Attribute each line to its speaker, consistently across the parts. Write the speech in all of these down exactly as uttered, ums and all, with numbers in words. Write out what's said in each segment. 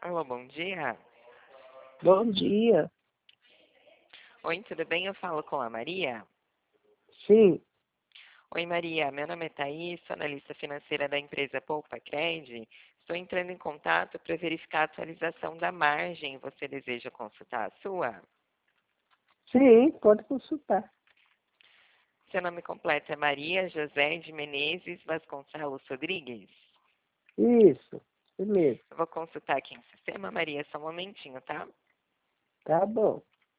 Speaker 1: Alô, bom dia.
Speaker 2: Bom dia.
Speaker 1: Oi, tudo bem? Eu falo com a Maria.
Speaker 2: Sim,
Speaker 1: Oi, Maria. Meu nome é Thaís, sou analista financeira da empresa Poupa Cred. Estou entrando em contato para verificar a atualização da margem. Você deseja consultar a sua?
Speaker 2: sim, pode consultar.
Speaker 1: Seu nome completo é Maria José de Menezes Vasconcelos Rodrigues.
Speaker 2: Isso, isso mesmo.
Speaker 1: Eu vou consultar aqui no sistema, Maria, só um momentinho, tá?
Speaker 2: Tá bom.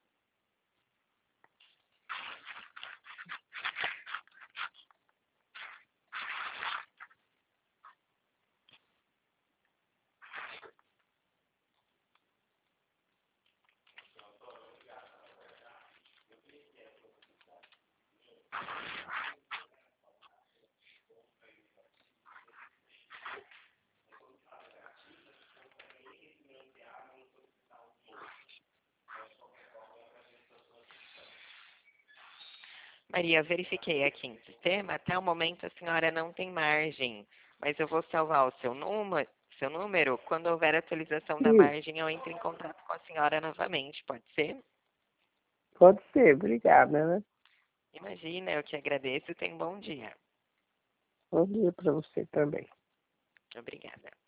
Speaker 1: Maria, verifiquei aqui no sistema. Até o momento a senhora não tem margem, mas eu vou salvar o seu número. Seu número, quando houver atualização da
Speaker 2: Isso,
Speaker 1: margem, eu entro em contato com a senhora novamente, pode ser?
Speaker 2: pode ser, obrigada, né?
Speaker 1: Imagina, eu que agradeço. Tenha um bom dia.
Speaker 2: Bom dia para você também.
Speaker 1: Obrigada.